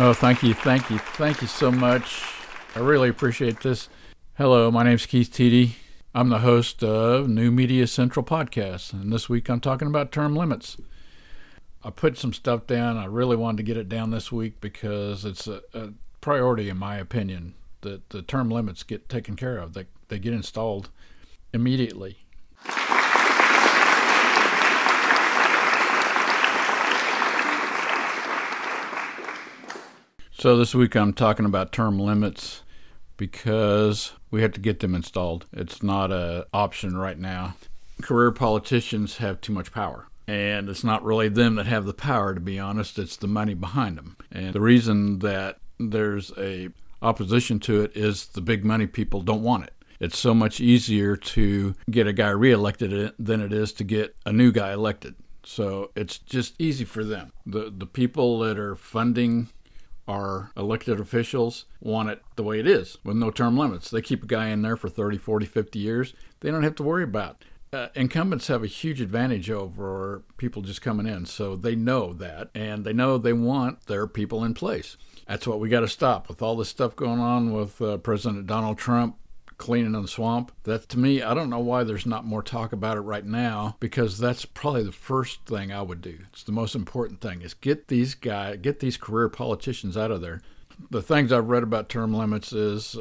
Oh, thank you so much. I really appreciate this. Hello, my name's Keith Teedy. I'm the host of New Media Central Podcast, and this week I'm talking about term limits. I put some stuff down. I really wanted to get it down this week because it's a priority, in my opinion, that the term limits get taken care of. They get installed immediately. So this week I'm talking about term limits because we have to get them installed. It's not an option right now. Career politicians have too much power. And it's not really them that have the power, to be honest. It's the money behind them. And the reason that there's a opposition to it is the big money people don't want it. It's so much easier to get a guy reelected than it is to get a new guy elected. So it's just easy for them. The people that are funding our elected officials want it the way it is, with no term limits. They keep a guy in there for 30, 40, 50 years. They don't have to worry about it. Incumbents have a huge advantage over people just coming in, so they know that, and they know they want their people in place. That's what we got to stop with all this stuff going on with President Donald Trump cleaning the swamp. That, to me, I don't know why there's not more talk about it right now, because that's probably the first thing I would do. It's the most important thing, is get these career politicians out of there. The things I've read about term limits is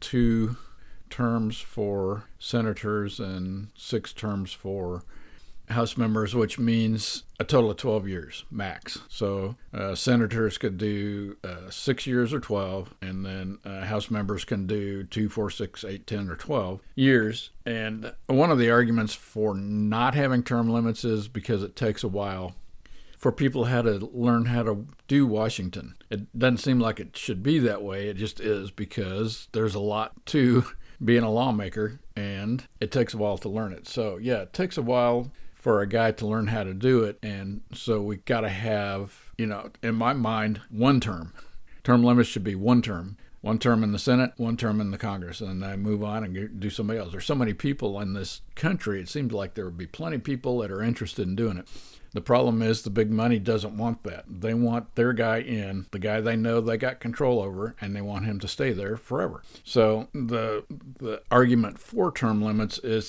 2 terms for senators and 6 terms for House members, which means a total of 12 years max. So senators could do 6 years or 12, and then House members can do 2, 4, 6, 8, 10, or 12 years. And one of the arguments for not having term limits is because it takes a while for people how to learn how to do Washington. It doesn't seem like it should be that way. It just is, because there's a lot to being a lawmaker, and it takes a while to learn it. So yeah, it takes a while for a guy to learn how to do it, and so we got to have, in my mind, 1 term. Term limits should be 1 term. 1 term in the Senate, 1 term in the Congress, and then I move on and do somebody else. There's so many people in this country, it seems like there would be plenty of people that are interested in doing it. The problem is the big money doesn't want that. They want their guy in, the guy they know they got control over, and they want him to stay there forever. So the argument for term limits is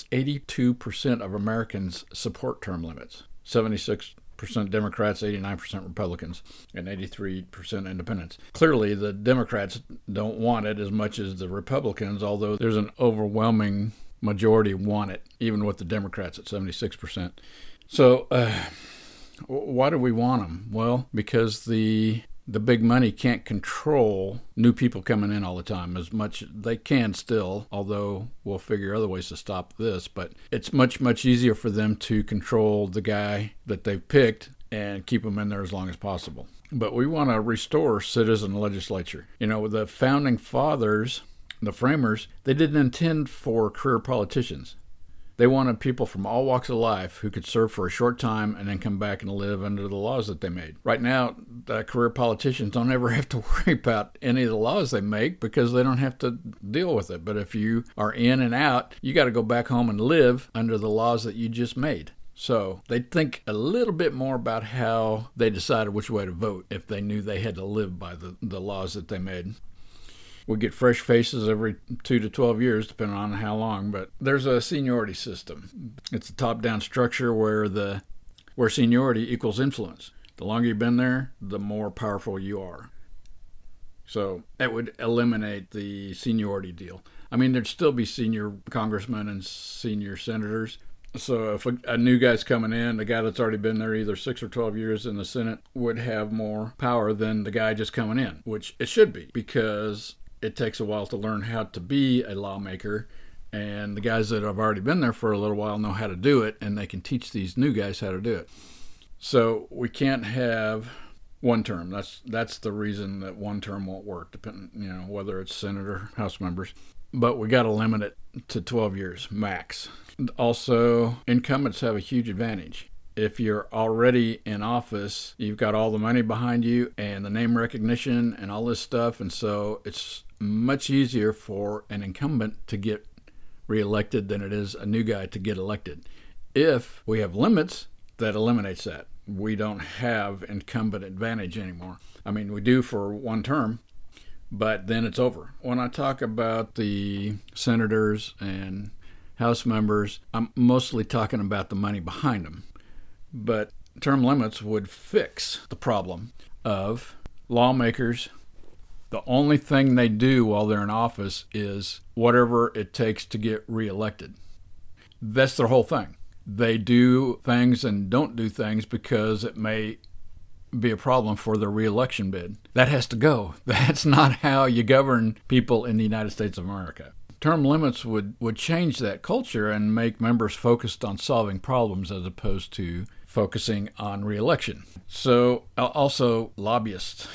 82% of Americans support term limits. 76% Democrats, 89% Republicans, and 83% independents. Clearly, the Democrats don't want it as much as the Republicans, although there's an overwhelming majority want it, even with the Democrats at 76%. So why do we want them? Well, because the big money can't control new people coming in all the time as much. They can still, although we'll figure other ways to stop this. But it's much, much easier for them to control the guy that they've picked and keep him in there as long as possible. But we want to restore citizen legislature. The founding fathers, the framers, they didn't intend for career politicians. They wanted people from all walks of life who could serve for a short time and then come back and live under the laws that they made. Right now, the career politicians don't ever have to worry about any of the laws they make because they don't have to deal with it. But if you are in and out, you got to go back home and live under the laws that you just made. So they'd think a little bit more about how they decided which way to vote if they knew they had to live by the laws that they made. We get fresh faces every 2 to 12 years, depending on how long, but there's a seniority system. It's a top-down structure where seniority equals influence. The longer you've been there, the more powerful you are. So that would eliminate the seniority deal. I mean, there'd still be senior congressmen and senior senators. So if a new guy's coming in, the guy that's already been there either 6 or 12 years in the Senate would have more power than the guy just coming in, which it should be, because it takes a while to learn how to be a lawmaker, and the guys that have already been there for a little while know how to do it, and they can teach these new guys how to do it. So we can't have 1 term. That's the reason that 1 term won't work, depending, whether it's Senate or House members. But we got to limit it to 12 years max. Also, incumbents have a huge advantage. If you're already in office, you've got all the money behind you and the name recognition and all this stuff, and so it's much easier for an incumbent to get reelected than it is a new guy to get elected. If we have limits, that eliminates that. we don't have incumbent advantage anymore. I mean, we do for one term, but then it's over. When I talk about the senators and House members, I'm mostly talking about the money behind them. But term limits would fix the problem of lawmakers. The only thing they do while they're in office is whatever it takes to get reelected. That's their whole thing. They do things and don't do things because it may be a problem for their reelection bid. That has to go. That's not how you govern people in the United States of America. Term limits would change that culture and make members focused on solving problems as opposed to focusing on reelection. So also lobbyists.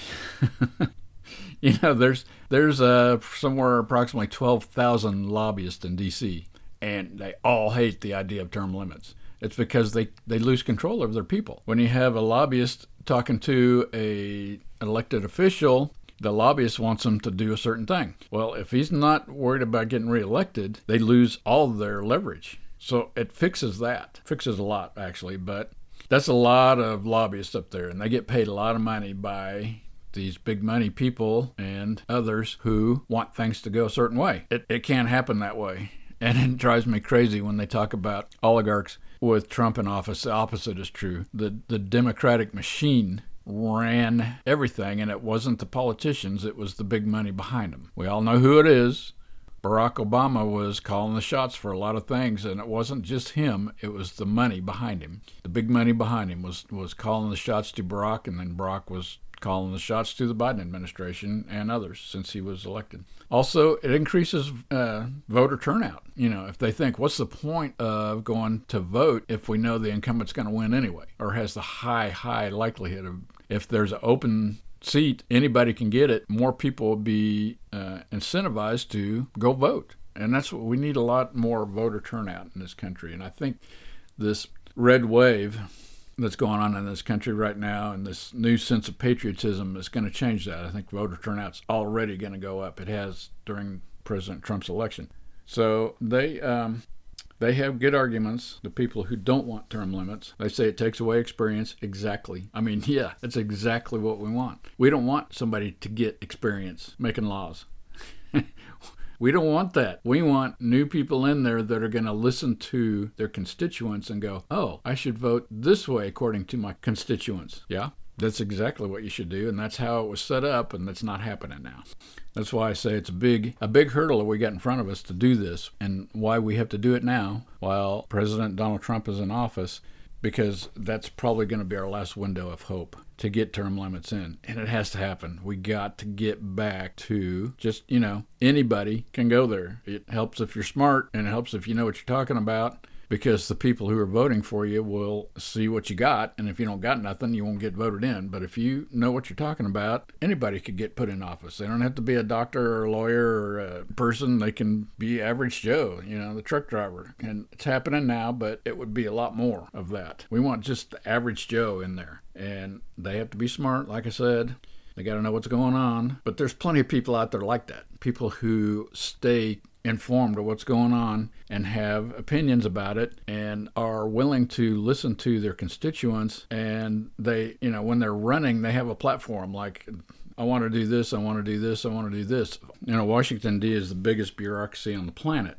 There's somewhere approximately 12,000 lobbyists in D.C., and they all hate the idea of term limits. It's because they lose control of their people. When you have a lobbyist talking to an elected official, the lobbyist wants them to do a certain thing. Well, if he's not worried about getting reelected, they lose all of their leverage. So it fixes that. Fixes a lot, actually, but that's a lot of lobbyists up there, and they get paid a lot of money by these big money people and others who want things to go a certain way. It can't happen that way. And it drives me crazy when they talk about oligarchs with Trump in office. The opposite is true. The Democratic machine ran everything, and it wasn't the politicians, it was the big money behind them. We all know who it is. Barack Obama was calling the shots for a lot of things, and it wasn't just him, it was the money behind him. The big money behind him was calling the shots to Barack, and then Barack was calling the shots to the Biden administration and others since he was elected. Also, it increases voter turnout. If they think, what's the point of going to vote if we know the incumbent's going to win anyway, or has the high likelihood of, if there's an open seat, anybody can get it, more people will be incentivized to go vote. And that's what we need, a lot more voter turnout in this country. And I think this red wave that's going on in this country right now and this new sense of patriotism is going to change that. I think voter turnout's already going to go up. It has during President Trump's election. So they have good arguments, the people who don't want term limits. They say it takes away experience. Exactly. I mean, yeah, that's exactly what we want. We don't want somebody to get experience making laws. We don't want that. We want new people in there that are going to listen to their constituents and go, oh, I should vote this way according to my constituents. Yeah, that's exactly what you should do, and that's how it was set up, and that's not happening now. That's why I say it's a big hurdle that we got in front of us to do this, and why we have to do it now while President Donald Trump is in office, because that's probably going to be our last window of hope to get term limits in. And it has to happen. We got to get back to just, anybody can go there. It helps if you're smart, and it helps if you know what you're talking about, because the people who are voting for you will see what you got, and if you don't got nothing, you won't get voted in. But if you know what you're talking about, anybody could get put in office. They don't have to be a doctor or a lawyer or a person. They can be average Joe, the truck driver. And it's happening now, but it would be a lot more of that. We want just the average Joe in there, and they have to be smart, like I said. They got to know what's going on. But there's plenty of people out there like that, people who stay informed of what's going on and have opinions about it and are willing to listen to their constituents. And they, when they're running, they have a platform like, I want to do this, I want to do this, I want to do this. Washington, D.C. is the biggest bureaucracy on the planet.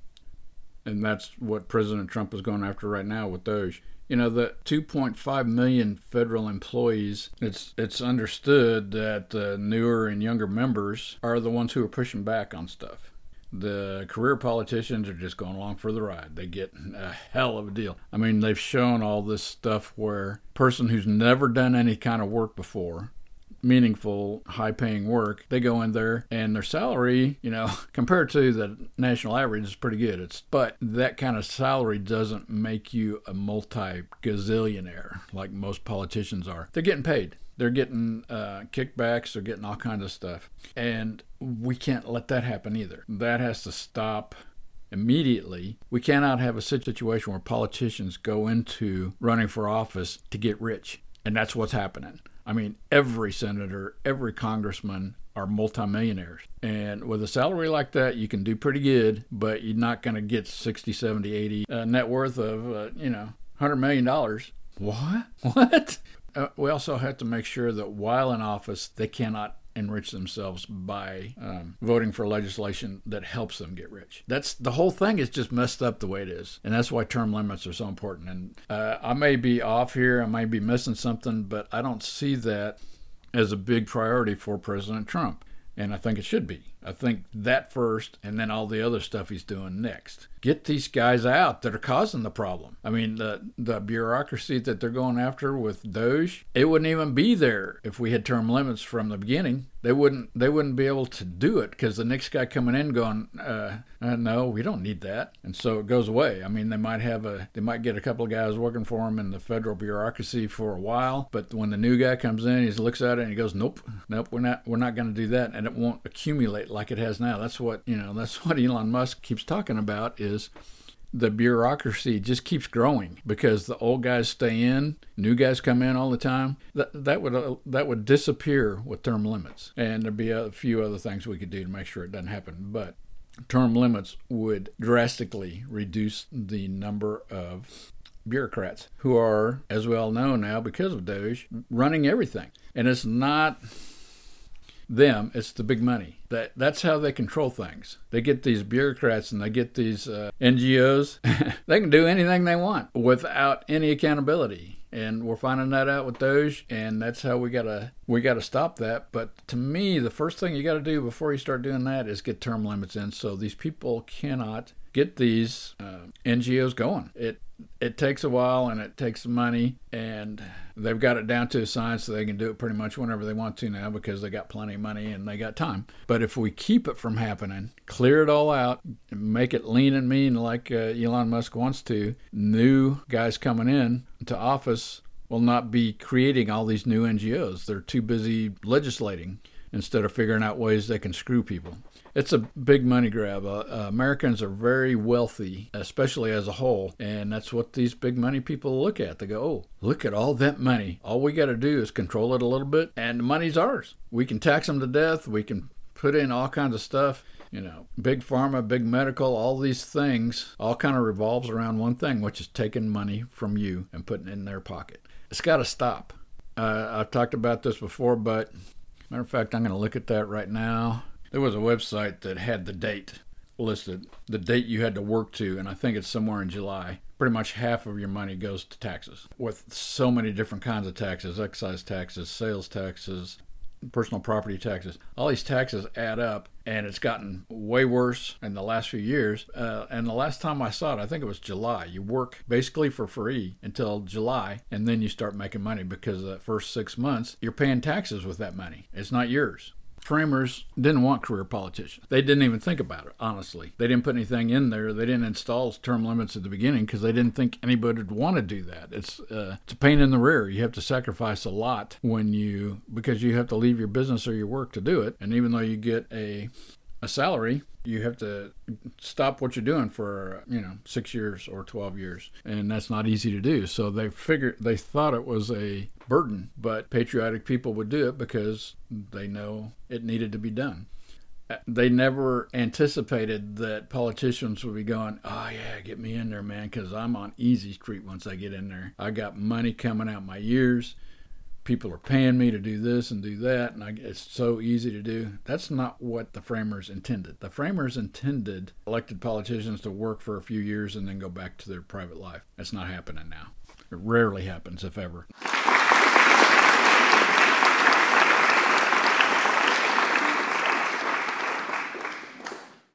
And that's what President Trump is going after right now with DOJ. The 2.5 million federal employees, it's understood that newer and younger members are the ones who are pushing back on stuff. The career politicians are just going along for the ride. They get a hell of a deal. I mean, they've shown all this stuff where a person who's never done any kind of work before, meaningful, high-paying work, they go in there and their salary, compared to the national average, is pretty good. But that kind of salary doesn't make you a multi-gazillionaire like most politicians are. They're getting paid. They're getting kickbacks. They're getting all kinds of stuff. And we can't let that happen either. That has to stop immediately. We cannot have a situation where politicians go into running for office to get rich. And that's what's happening. I mean, every senator, every congressman are multimillionaires. And with a salary like that, you can do pretty good, but you're not going to get 60, 70, 80 net worth of, $100 million. What? we also have to make sure that while in office, they cannot enrich themselves by voting for legislation that helps them get rich. That's the whole thing is just messed up the way it is, and that's why term limits are so important. And I may be off here, I might be missing something, but I don't see that as a big priority for President Trump. And I think it should be. I think that first, and then all the other stuff he's doing next. Get these guys out that are causing the problem. I mean, the bureaucracy that they're going after with DOJ, it wouldn't even be there if we had term limits from the beginning. They wouldn't be able to do it because the next guy coming in going, no, we don't need that, and so it goes away. I mean, they might get a couple of guys working for them in the federal bureaucracy for a while, but when the new guy comes in, he looks at it and he goes, nope, we're not going to do that, and it won't accumulate like it has now. That's what Elon Musk keeps talking about is the bureaucracy just keeps growing because the old guys stay in, new guys come in all the time. That would disappear with term limits, and there'd be a few other things we could do to make sure it doesn't happen. But term limits would drastically reduce the number of bureaucrats who are, as we all know now because of DOJ, running everything. And it's not them, it's the big money. That's how they control things. They get these bureaucrats and they get these NGOs. They can do anything they want without any accountability. And we're finding that out with DOJ, and that's how we gotta stop that. But to me, the first thing you gotta do before you start doing that is get term limits in so these people cannot get these NGOs going. It takes a while and it takes money, and they've got it down to a science so they can do it pretty much whenever they want to now because they got plenty of money and they got time. But if we keep it from happening, clear it all out, make it lean and mean like Elon Musk wants to, new guys coming in to office will not be creating all these new NGOs. They're too busy legislating instead of figuring out ways they can screw people. It's a big money grab. Americans are very wealthy, especially as a whole, and that's what these big money people look at. They go, oh, look at all that money. All we got to do is control it a little bit, and the money's ours. We can tax them to death. We can put in all kinds of stuff. Big pharma, big medical, all these things all kind of revolves around one thing, which is taking money from you and putting it in their pocket. It's got to stop. I've talked about this before, but matter of fact, I'm going to look at that right now. There was a website that had the date listed, the date you had to work to, and I think it's somewhere in July. Pretty much half of your money goes to taxes, with so many different kinds of taxes, excise taxes, sales taxes, personal property taxes. All these taxes add up, and it's gotten way worse in the last few years. And the last time I saw it, I think it was July. You work basically for free until July, and then you start making money because the first 6 months, you're paying taxes with that money. It's not yours. Framers didn't want career politicians. They didn't even think about it, honestly. They didn't put anything in there. They didn't install term limits at the beginning because they didn't think anybody would want to do that. It's a pain in the rear. You have to sacrifice a lot because you have to leave your business or your work to do it. And even though you get a salary, you have to stop what you're doing for 6 years or 12 years, and that's not easy to do. So they thought it was a burden, but patriotic people would do it because they know it needed to be done. They never anticipated that politicians would be going, oh yeah, get me in there, man, because I'm on easy street once I get in there. I got money coming out my ears. People are paying me to do this and do that, and it's so easy to do. That's not what the framers intended. The framers intended elected politicians to work for a few years and then go back to their private life. That's not happening now. It rarely happens, if ever.